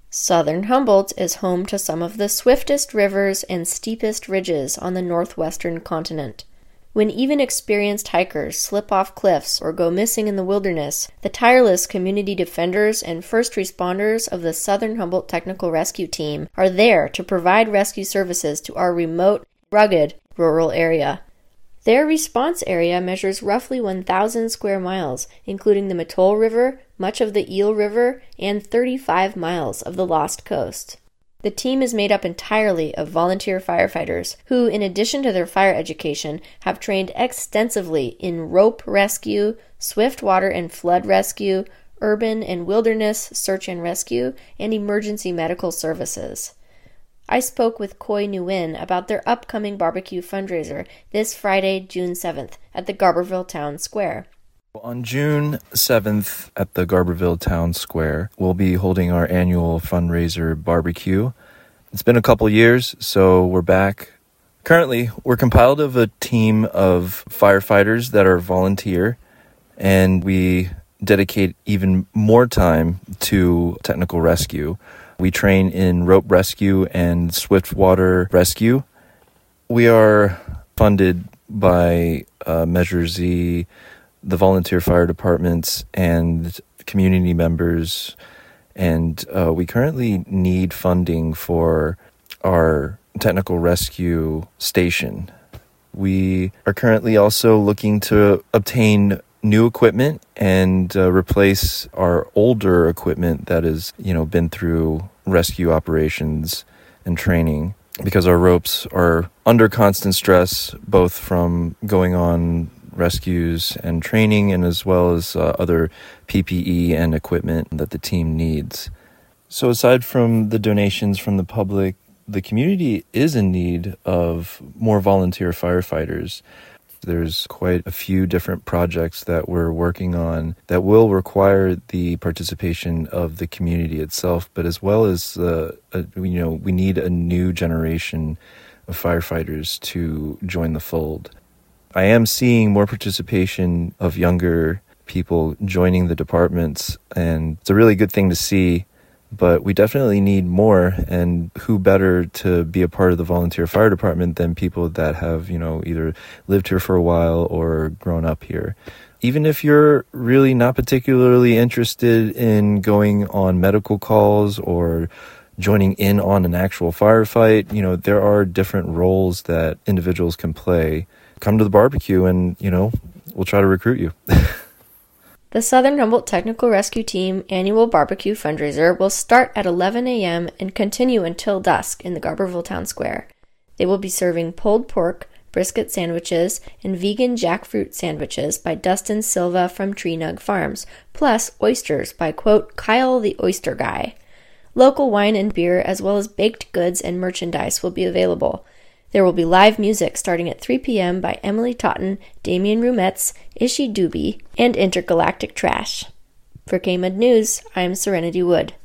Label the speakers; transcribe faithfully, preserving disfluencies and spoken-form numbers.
Speaker 1: Southern Humboldt is home to some of the swiftest rivers and steepest ridges on the northwestern continent. When even experienced hikers slip off cliffs or go missing in the wilderness, the tireless community defenders and first responders of the Southern Humboldt Technical Rescue Team are there to provide rescue services to our remote, rugged, rural area. Their response area measures roughly one thousand square miles, including the Mattole River, much of the Eel River, and thirty-five miles of the Lost Coast. The team is made up entirely of volunteer firefighters who, in addition to their fire education, have trained extensively in rope rescue, swift water and flood rescue, urban and wilderness search and rescue, and emergency medical services. I spoke with Khoi Nguyen about their upcoming barbecue fundraiser this Friday, June seventh, at the Garberville Town Square.
Speaker 2: On June seventh at the Garberville Town Square, we'll be holding our annual fundraiser barbecue. It's been a couple years, so we're back. Currently, we're compiled of a team of firefighters that are volunteer, and we dedicate even more time to technical rescue. We train in rope rescue and swift water rescue. We are funded by uh, Measure Z, the volunteer fire departments, and community members. And uh, we currently need funding for our technical rescue station. We are currently also looking to obtain new equipment and uh, replace our older equipment that has, you know, been through rescue operations and training, because our ropes are under constant stress, both from going on rescues and training, and as well as uh, other P P E and equipment that the team needs. So aside from the donations from the public, the community is in need of more volunteer firefighters. There's quite a few different projects that we're working on that will require the participation of the community itself, but as well as, uh, a, you know, we need a new generation of firefighters to join the fold. I am seeing more participation of younger people joining the departments, and it's a really good thing to see. But we definitely need more, and who better to be a part of the volunteer fire department than people that have, you know, either lived here for a while or grown up here. Even if you're really not particularly interested in going on medical calls or joining in on an actual firefight, you know, there are different roles that individuals can play. Come to the barbecue and, you know, we'll try to recruit you.
Speaker 1: The Southern Humboldt Technical Rescue Team annual barbecue fundraiser will start at eleven a.m. and continue until dusk in the Garberville Town Square. They will be serving pulled pork, brisket sandwiches, and vegan jackfruit sandwiches by Dustin Silva from Tree Nug Farms, plus oysters by, quote, Kyle the Oyster Guy. Local wine and beer, as well as baked goods and merchandise, will be available. There will be live music starting at three p.m. by Emily Totten, Damian Rumetz, Ishi Doobie, and Intergalactic Trash. For K M U D News, I'm Serenity Wood.